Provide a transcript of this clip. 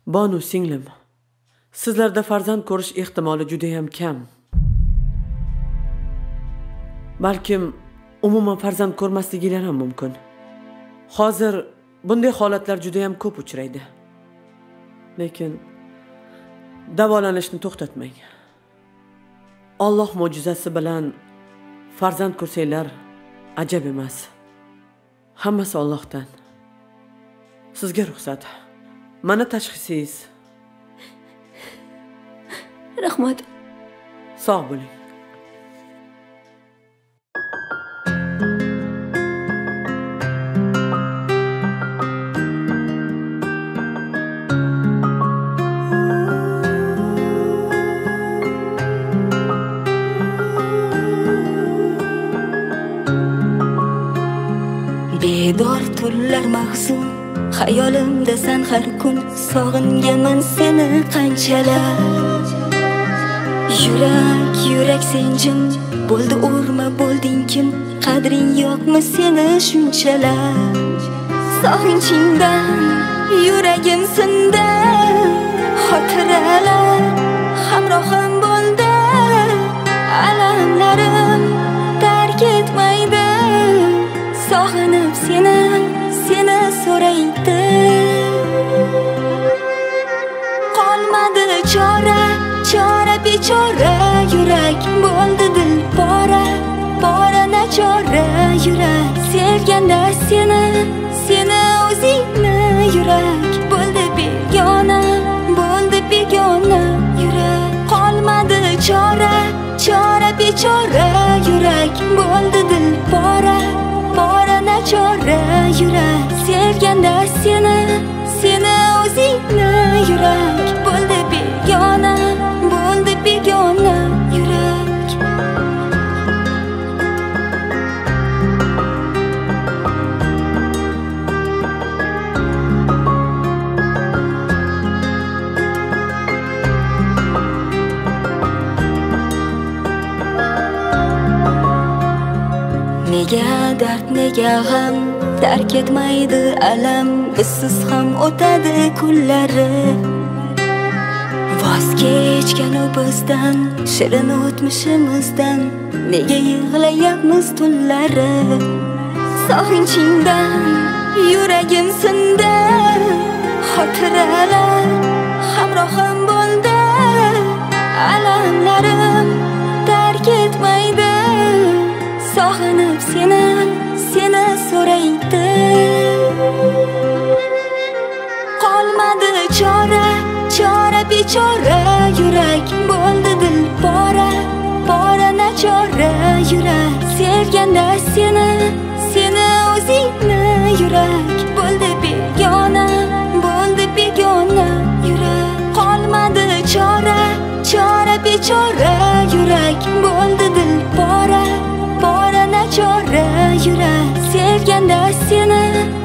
Bonu singlim, sizlarda farzand ko'rish ehtimoli juda ham kam. Balkim umuman farzand ko'rmasligingiz ham mumkin. Hozir bunday holatlar juda ham ko'p uchraydi. Lekin davolanishni to'xtatmang. Alloh mo'jizasi bilan farzand ko'rsanglar ajab emas. Hammasi Allohdan. Sizga ruxsat. Mana tashxisingiz. Rahmat. Sog' bo'ling. Bedor tunlar mahzun, xayolimda san har kun, sog'ingaman seni qanchalar. Yurak sen jim, bo'ldi urma bo'lding kim, qadring yo'qmi seni shunchalar. Sog'inchingdan yuragim sindi, xotiralar hamrohim bo'ldi, alamlarim tark etmaydi. Sog'inib seni so'raydi. Qolmadi chora bechora, yurak bo'ldi dil pora nachora. Yurak sevganda seni o'zingni, yurak bo'ldi begona. Yurak qolmadi chora bechora, yurak bo'ldi dil pora nachora. Yurak sevganda seni o'zingni, yurak bo'ldi begona. Yurak nega dard, nega g'am, tark etmaydi alam, bizsiz ham o'tadi kunlari. Voz kechgan bizdan, shirin o'tmishimizdan, nega yig'layapmiz tunlari. Sog'inchingdan yuragim sindi, xotiralar hamrohim bo'ldi, alamlarim tark etmaydi. Sog'inib seni so'raydi. Qolmadi chora bechora, yurak bo'ldi dil pora nachora. Yurak sevganda seni o'zingni, yurak bo'ldi begona. Yurak qolmadi chora bechora, yurak bo'ldi dil pora nachora. Yurak sevganda seni